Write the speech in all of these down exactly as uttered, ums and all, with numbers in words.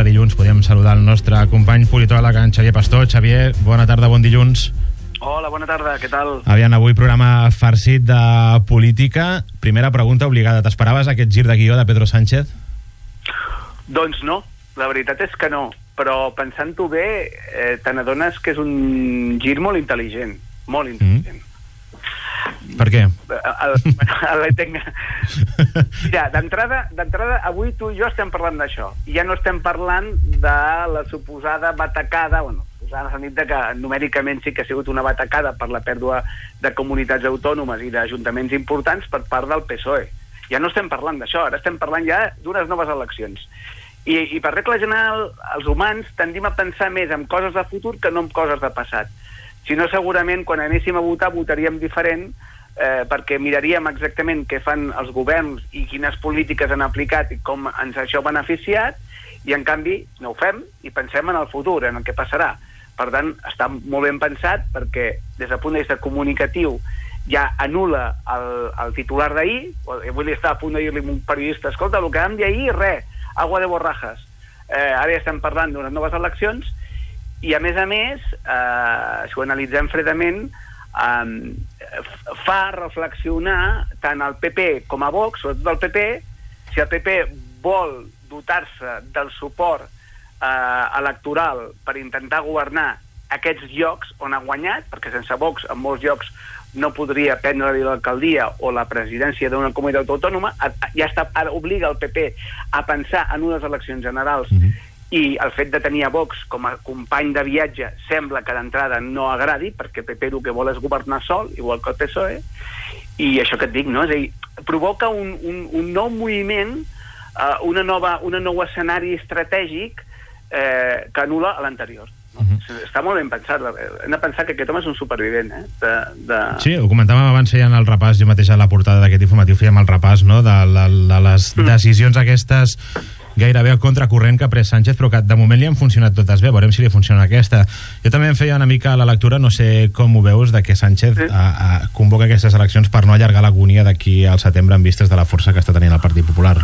cada dilluns podem saludar el nostre company politòleg, en Xavier Pastor. Xavier, bona tarda, bon dilluns. Hola, bona tarda, què tal? Aviam, avui programa farcit de política. Primera pregunta obligada, t'esperaves aquest gir de guió de Pedro Sánchez? Doncs no, la veritat és que no, però pensant-ho bé, eh, te n'adones que és un gir molt intel·ligent, molt intel·ligent. Mm. Per què? El, el, el, Mira, d'entrada, d'entrada, avui tu i jo estem parlant d'això, i ja no estem parlant de la suposada batacada, bueno, en el sentit de que numèricament sí que ha sigut una batacada per la pèrdua de comunitats autònomes i d'ajuntaments importants per part del P S O E. Ja no estem parlant d'això, ara estem parlant ja d'unes noves eleccions. I, i per regla general, els humans tendim a pensar més en coses de futur que no en coses de passat. Si no, segurament, quan anéssim a votar, votaríem diferent, eh, perquè miraríem exactament què fan els governs i quines polítiques han aplicat i com ens això ha beneficiat, i en canvi no ho fem i pensem en el futur, en el que passarà. Per tant, està molt ben pensat perquè des del punt de vista comunicatiu ja anul·la el, el titular d'ahir. Avui li estava a punt de dir-li a un periodista, escolta, el que vam dir ahir, res, agua de borrajas. Eh, ara ja estem parlant d'unes noves eleccions i, a més a més, eh, si ho analitzem fredament, eh, fa reflexionar tant el P P com a Vox, sobretot el P P, si el P P vol dotar-se del suport eh, electoral per intentar governar aquests llocs on ha guanyat, perquè sense Vox en molts llocs no podria prendre l'alcaldia o la presidència d'una comunitat autònoma, ja està, ara obliga el P P a pensar en unes eleccions generals. Mm-hmm. I el fet de tenir a Vox com a company de viatge sembla que d'entrada no agradi, perquè el P P el que vol és governar sol, igual que el P S O E, i això que et dic, no? És a dir, provoca un, un, un nou moviment, uh, una nova, un nou escenari estratègic eh, que anul·la l'anterior. Uh-huh. Està molt ben pensat. Hem de pensar que aquest home és un supervivent, eh? De, de... Sí, ho comentàvem abans, feien el repàs, jo mateix a la portada d'aquest informatiu fèiem el repàs, no?, de, de, de les mm. decisions aquestes gairebé al contracorrent que ha pres Sánchez, però que de moment li han funcionat totes bé. Veurem si li funciona aquesta. Jo també em feia una mica la lectura, no sé com ho veus, de que Sánchez sí. a, a, convoca aquestes eleccions per no allargar l'agonia d'aquí al setembre en vistes de la força que està tenint el Partit Popular.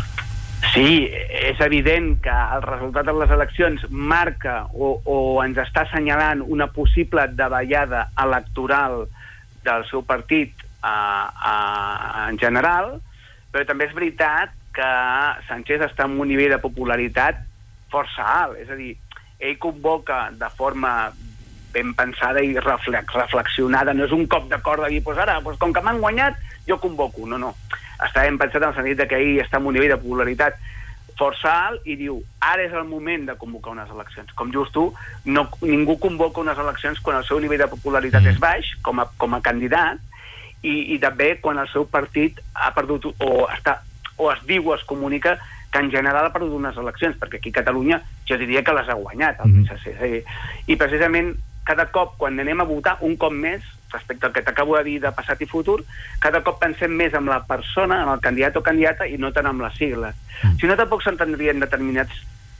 Sí, és evident que el resultat de les eleccions marca o, o ens està assenyalant una possible davallada electoral del seu partit a, a, en general, però també és veritat que Sánchez està en un nivell de popularitat força alt. És a dir, ell convoca de forma ben pensada i reflex, reflexionada, no és un cop de cor de dir, pues ara, pues com que m'han guanyat, jo convoco. No, no. Està ben pensat en el sentit que ell està en un nivell de popularitat força alt i diu, ara és el moment de convocar unes eleccions. Com just tu, no, ningú convoca unes eleccions quan el seu nivell de popularitat mm. és baix, com a, com a candidat, i, i també quan el seu partit ha perdut, o, està, o es diu o es comunica que en general ha perdut unes eleccions, perquè aquí a Catalunya jo diria que les ha guanyat el P S C. Mm. I precisament cada cop, quan anem a votar un cop més, respecte al que t'acabo de dir de passat i futur, cada cop pensem més en la persona, en el candidat o candidata, i no tant en les sigles. Mm. Si no, tampoc s'entendrien determinats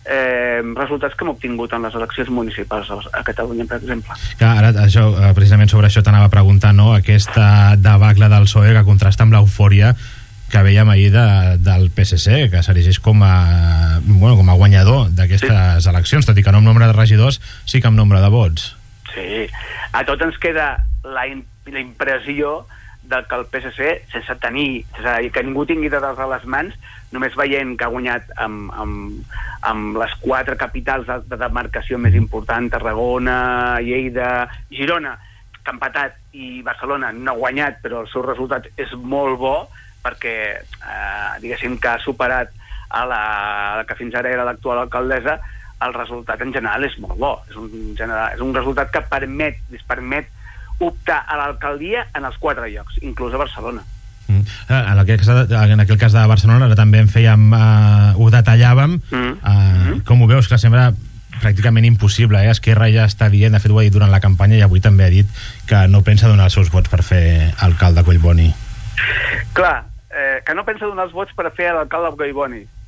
eh, resultats que hem obtingut en les eleccions municipals a Catalunya, per exemple. Ja, ara, això, precisament sobre això t'anava a preguntar, no?, aquesta debacle del P S O E que contrasta amb l'eufòria que veiem ahir de, del P S C, que s'erigeix com a, bueno, com a guanyador d'aquestes sí. eleccions, tot i que no amb nombre de regidors, sí que amb nombre de vots. Sí, a tots ens queda la, in, la impressió de que el P S C, sense tenir, sense que ningú tingui dades a les mans, només veient que ha guanyat amb, amb, amb les quatre capitals de, de demarcació més important, Tarragona, Lleida, Girona, que ha empatat, i Barcelona no ha guanyat, però el seu resultat és molt bo, perquè eh, diguéssim que ha superat a la, la que fins ara era l'actual alcaldessa. El resultat en general és molt bo. És un, general, és un resultat que permet, es permet optar a l'alcaldia en els quatre llocs, inclús a Barcelona. Mm. En, aquell cas, en aquell cas de Barcelona, ara també en fèiem, uh, ho detallàvem, mm. Uh, mm. com ho veus, que sembla pràcticament impossible, eh? Esquerra ja està dient, de fet ho ha dit durant la campanya i avui també ha dit que no pensa donar els seus vots per fer alcalde Collboni. Clar, eh, que no pensa donar els vots per fer l'alcalde Collboni.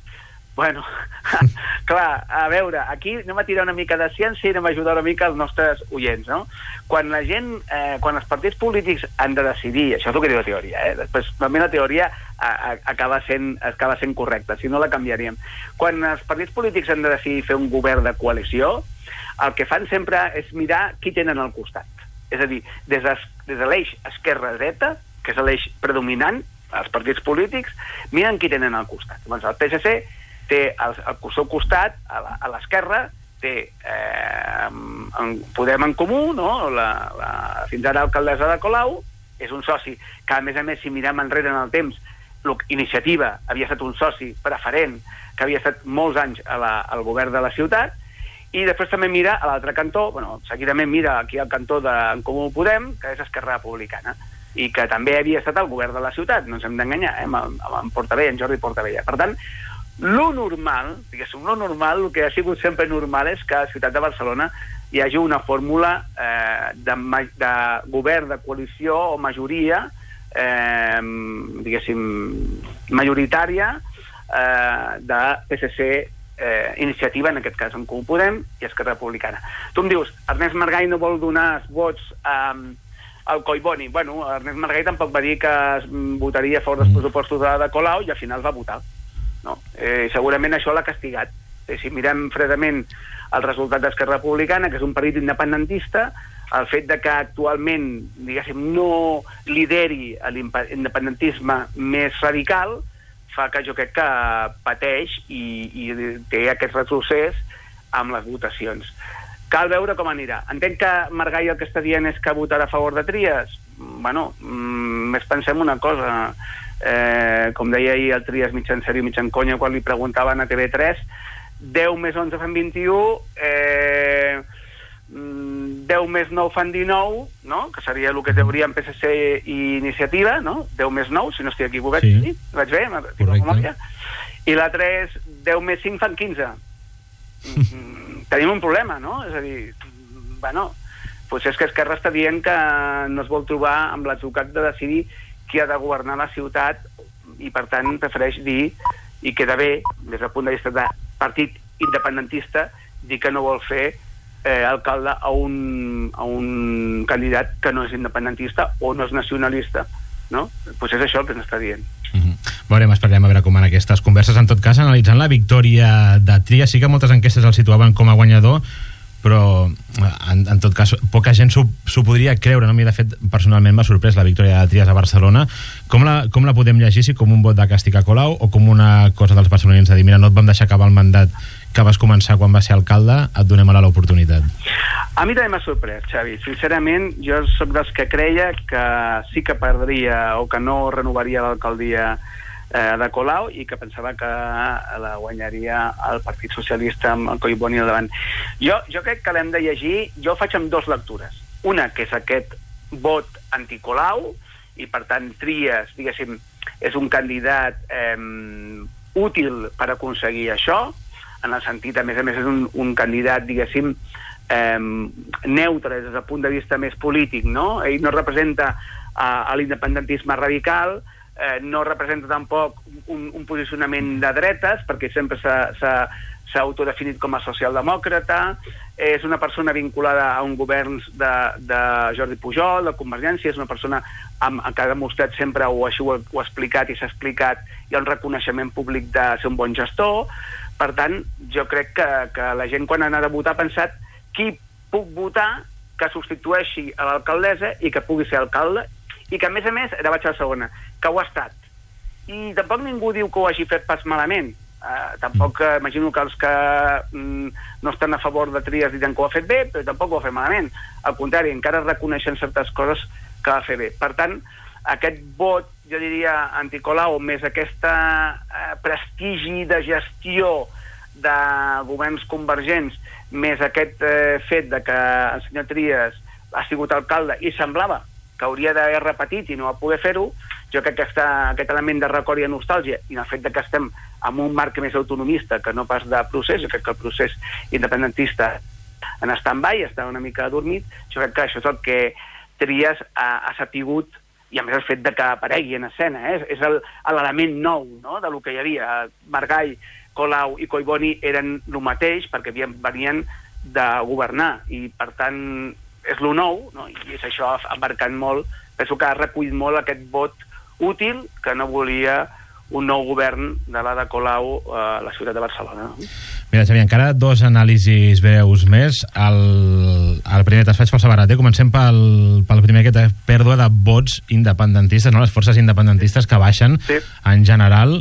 Bueno, clar, a veure, aquí anem a tirar una mica de ciència i anem a ajudar una mica els nostres oients, no? Quan la gent, eh, quan els partits polítics han de decidir, això és el que diu la teoria, eh? Després, també la teoria a, a, acaba, sent, acaba sent correcta, si no la canviaríem. Quan els partits polítics han de decidir fer un govern de coalició, el que fan sempre és mirar qui tenen al costat. És a dir, des de, des de l'eix esquerra-dreta, que és l'eix predominant, els partits polítics, miren qui tenen al costat. Llavors, el P S C té al, al seu costat, a l'esquerra, té eh, en Podem en Comú, no? la, la, fins ara alcaldessa de Colau, és un soci que, a més a més, si mirem enrere en el temps, Iniciativa havia estat un soci preferent, que havia estat molts anys a la, al govern de la ciutat, i després també mira a l'altre cantó, bueno, seguidament mira aquí al cantó d'en Comú Podem, que és Esquerra Republicana, i que també havia estat al govern de la ciutat, no ens hem d'enganyar, eh, amb, amb en Portavella, en Jordi Portavella. Per tant, lo normal, diguéssim, lo normal, el que ha sigut sempre normal és que a la ciutat de Barcelona hi hagi una fórmula eh, de, de govern, de coalició o majoria, eh, diguéssim, majoritària eh, de P S C, eh, Iniciativa, en aquest cas en Comú Podem, i Esquerra Republicana. Tu em dius, Ernest Maragall no vol donar vots a... Eh, el Collboni. Bueno, Ernest Maragall tampoc va dir que es votaria a favor dels pressupostos de, de Colau i al final va votar. No? Eh, segurament això l'ha castigat. Eh, si mirem fredament el resultat d'Esquerra Republicana, que és un partit independentista, el fet de que actualment, diguéssim, no lideri l'independentisme més radical fa que jo crec que pateix i, i té aquest retrocés amb les votacions. Cal veure com anirà. Entenc que Maragall el que està dient és que votarà a favor de Trias. Bueno, més pensem una cosa. Eh, com deia ahir el Trias mig en sèrio, mig en conya, quan li preguntaven a T V tres, deu més onze fan vint-i-u, eh, deu més nou fan dinou, no? Que seria el que teoria en P S C i Iniciativa, no? deu més nou, si no estic equivocat, sí. Sí? Vaig bé? Correcte. I l'altre és deu més cinc fan quinze. Tenim un problema, no? És a dir, bueno, potser és que Esquerra està dient que no es vol trobar amb l'atzucac de decidir qui ha de governar la ciutat i, per tant, prefereix dir, i queda bé, des del punt de vista de partit independentista, dir que no vol fer eh, alcalde a un, a un candidat que no és independentista o no és nacionalista, no? Potser és això el que ens està dient. Mm-hmm. Veurem, esperarem a veure com van aquestes converses. En tot cas, analitzant la victòria de Trias, sí que moltes enquestes el situaven com a guanyador, però en, en tot cas poca gent s'ho podria creure, no? A mi, de fet, personalment m'ha sorprès la victòria de Trias a Barcelona. Com la, com la podem llegir? Si com un vot de càstig a Colau o com una cosa dels barcelonins de dir, mira, no et vam deixar acabar el mandat que vas començar quan vas ser alcalde, et donem ara l'oportunitat? A mi també m'ha sorprès, Xavi. Sincerament, jo sóc dels que creia que sí que perdria o que no renovaria l'alcaldia eh, de Colau i que pensava que la guanyaria el Partit Socialista amb el Collboni al davant. Jo, jo crec que l'hem de llegir, jo ho faig amb dues lectures. Una, que és aquest vot anticolau, i per tant Trias, diguéssim, és un candidat eh, útil per aconseguir això, en el sentit, a més a més, és un, un candidat, diguéssim, eh, neutre des del punt de vista més polític, no? Ell no representa a, a l'independentisme radical, eh, no representa tampoc un, un posicionament de dretes, perquè sempre s'ha autodefinit com a socialdemòcrata, és una persona vinculada a un govern de, de Jordi Pujol, de Convergència, és una persona amb, que ha demostrat sempre, o així ho, ho ha explicat i s'ha explicat, hi ha un reconeixement públic de ser un bon gestor. Per tant, jo crec que, que la gent quan ha anat a votar ha pensat qui puc votar que substitueixi a l'alcaldessa i que pugui ser alcalde, i que a més a més, ara vaig a la segona, que ho ha estat. I tampoc ningú diu que ho hagi fet pas malament. Uh, tampoc uh, imagino que els que mm, no estan a favor de Trias diran que ho ha fet bé, però tampoc ho ha fet malament. Al contrari, encara reconeixen certes coses que va fer bé. Per tant, aquest vot, jo diria, anticolau, més aquesta uh, prestigi de gestió de governs convergents, més aquest uh, fet de que el senyor Trias ha sigut alcalde i semblava que hauria d'haver repetit i no va poder fer-ho, jo crec que aquesta, aquest element de record i de nostàlgia i el fet de que estem en un marc més autonomista que no pas de procés, jo crec que el procés independentista en stand-by, està una mica adormit, jo crec que això és el que Trias ha, ha sapigut, i a més el fet de que aparegui en escena, eh? És l'element nou, no?, de lo que hi havia. Maragall Colau i Collboni eren el mateix, perquè havien, venien de governar, i per tant és lo nou, no? I és això ha marcat molt, penso que ha recollit molt aquest vot útil que no volia un nou govern de l'Ada Colau a la ciutat de Barcelona. No? Mira, Xavier, encara dos anàlisis breus més. El, el primer te'ls faig pel separat. Eh? Comencem pel, pel primer, que té pèrdua de vots independentistes, no? Les forces independentistes que baixen, sí, en general,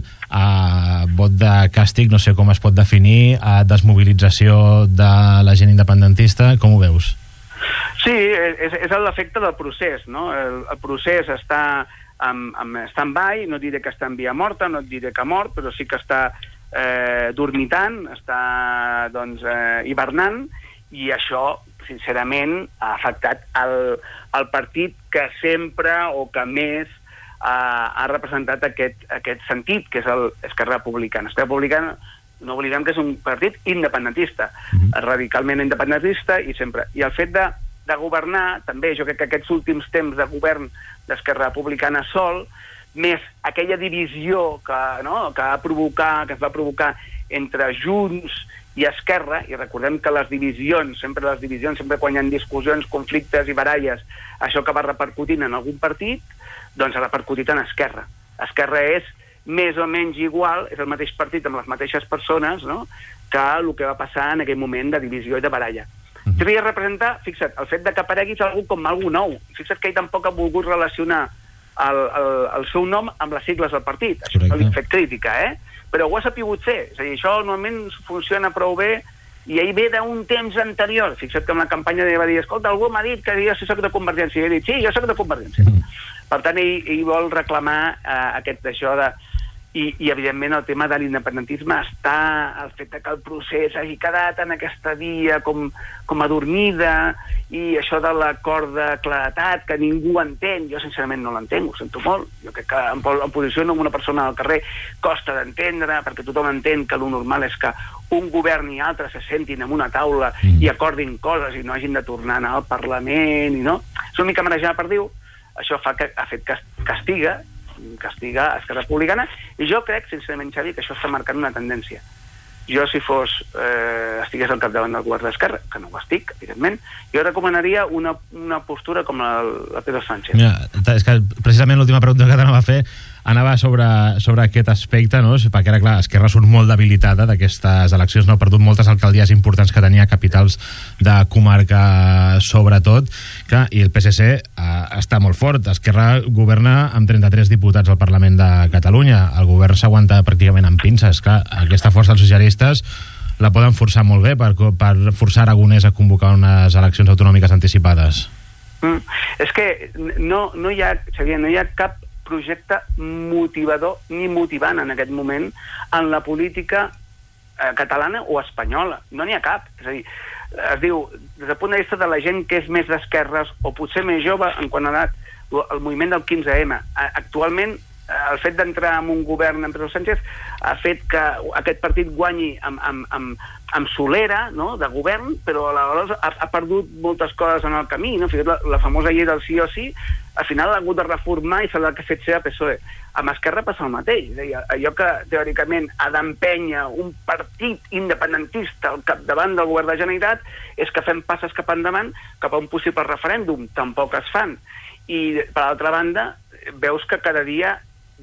a vot de càstig, no sé com es pot definir, a desmobilització de la gent independentista. Com ho veus? Sí, és, és l'efecte del procés, no? El, el procés està amb, amb stand-by, no diré que està en via morta, no et diré que ha mort, però sí que està eh, dormitant, està doncs, eh, hibernant, i això, sincerament, ha afectat el, el partit que sempre o que més eh, ha representat aquest, aquest sentit, que és el Esquerra Republicana. Esquerra Republicana, no oblidem que és un partit independentista, mm-hmm. radicalment independentista, i sempre. I el fet de, de governar, també, jo crec que aquests últims temps de govern d'Esquerra Republicana sol, més aquella divisió que, no, que, va provocar, que es va provocar entre Junts i Esquerra, i recordem que les divisions, sempre les divisions, sempre quan hi ha discussions, conflictes i baralles, això que va repercutint en algun partit, doncs ha repercutit en Esquerra. Esquerra és més o menys igual, és el mateix partit amb les mateixes persones, no?, que el que va passar en aquell moment de divisió i de baralla. Mm-hmm. Jo volia representar, fixa't, el fet de que apareguis algú com algú nou. Fixa't que ell tampoc ha volgut relacionar el, el, el seu nom amb les sigles del partit. Això no li ha fet crítica, eh? Però ho ha sapigut fer. És a dir, això normalment funciona prou bé, i ell ve d'un temps anterior. Fixa't que en la campanya va dir, escolta, algú m'ha dit que jo soc de Convergència. I ell ha dit, sí, jo soc de Convergència. Mm-hmm. Per tant, ell, ell vol reclamar eh, aquest això de... I, i evidentment el tema de l'independentisme està el fet que el procés hagi quedat en aquesta via com, com adormida, i això de l'acord de claretat que ningú entén. Jo sincerament no l'entenc, ho sento molt. Jo crec que em, em posiciono amb una persona al carrer, costa d'entendre, perquè tothom entén que el normal és que un govern i altre se sentin en una taula mm. i acordin coses i no hagin de tornar a anar al Parlament, i no? És una mica marejada per dir-ho. Això fa que, ha fet que castiga castiga a Esquerra Republicana, i jo crec, sincerament, Xavi, que això està marcant una tendència. Jo, si fos eh, estigués al capdavant del govern d'Esquerra, que no ho estic, evidentment, jo recomanaria una, una postura com la, la Pedro Sánchez. Mira, és que precisament l'última pregunta que t'anava a fer anava sobre, sobre aquest aspecte, no? Perquè ara, clar, Esquerra surt molt debilitada d'aquestes eleccions, no? Ha perdut moltes alcaldies importants que tenia, capitals de comarca sobretot, clar, i el P S C eh, està molt fort. Esquerra governa amb trenta-tres diputats al Parlament de Catalunya, el govern s'aguanta pràcticament amb pinces. Clar, aquesta força dels socialistes la poden forçar molt bé per, per forçar Aragonès a convocar unes eleccions autonòmiques anticipades. Mm. És que no, no hi ha, Xavier, no hi ha cap projecte motivador ni motivant en aquest moment en la política eh, catalana o espanyola. No n'hi ha cap. És a dir, es diu, des del punt de vista de la gent que és més d'esquerres o potser més jove en quant a edat, el moviment del quinze eme. Actualment, el fet d'entrar en un govern amb Pedro Sánchez ha fet que aquest partit guanyi amb, amb, amb, amb solera, no?, de govern, però aleshores ha, ha perdut moltes coses en el camí, no? La, la famosa llei del sí o sí, al final l'ha hagut de reformar i s'ha de fet ser a P S O E. Amb Esquerra passa el mateix. És a dir, allò que teòricament ha d'empènyer un partit independentista al capdavant del govern de la Generalitat és que fem passes cap endavant cap a un possible referèndum. Tampoc es fan. I, per altra banda, veus que cada dia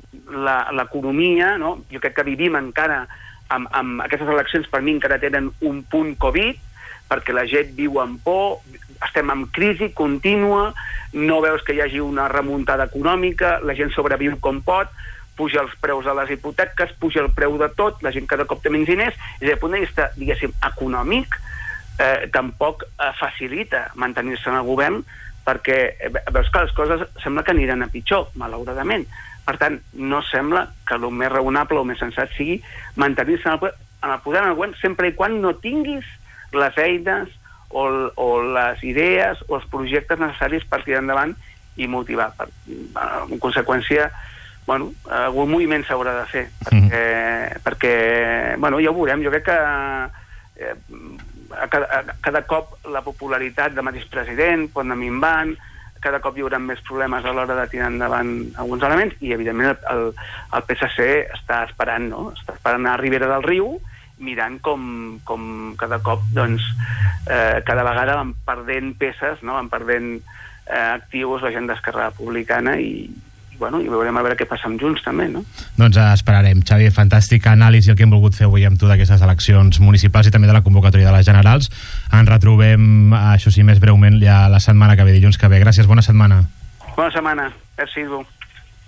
l'economia, no? Jo crec que vivim encara amb, amb aquestes eleccions, per mi encara tenen un punt Covid, perquè la gent viu amb por, estem en crisi contínua, no veus que hi hagi una remuntada econòmica, la gent sobreviu com pot, puja els preus de les hipoteques, puja el preu de tot, la gent cada cop té menys diners, i des del punt de vista, diguéssim, econòmic, eh, tampoc eh, facilita mantenir-se en el govern, perquè eh, veus que les coses sembla que aniran a pitjor, malauradament. Per tant, no sembla que el més raonable o més sensat sigui mantenir-se en el, en el poder en el govern sempre i quan no tinguis les eines o, o les idees o els projectes necessaris per tirar endavant i motivar. Per, en conseqüència, bueno, algun moviment s'haurà de fer, perquè, mm. perquè bueno, ja ho veurem. Jo crec que eh, a cada, a cada cop la popularitat del mateix president pot anar minvant, cada cop hi haurà més problemes a l'hora de tirar endavant alguns elements, i evidentment el, el P S C està esperant, no? Està esperant a Ribera del Riu, mirant com, com cada cop, doncs, eh, cada vegada van perdent peces, no? Van perdent eh, actius la gent d'Esquerra Republicana, i bueno, i veurem a veure què passa amb Junts també, no? Doncs esperarem. Xavi, fantàstica anàlisi el que hem volgut fer avui amb tu d'aquestes eleccions municipals i també de la convocatòria de les generals. Ens retrobem, això sí, més breument ja la setmana que ve, dilluns que ve. Gràcies, bona setmana. Bona setmana. Merci, Edu.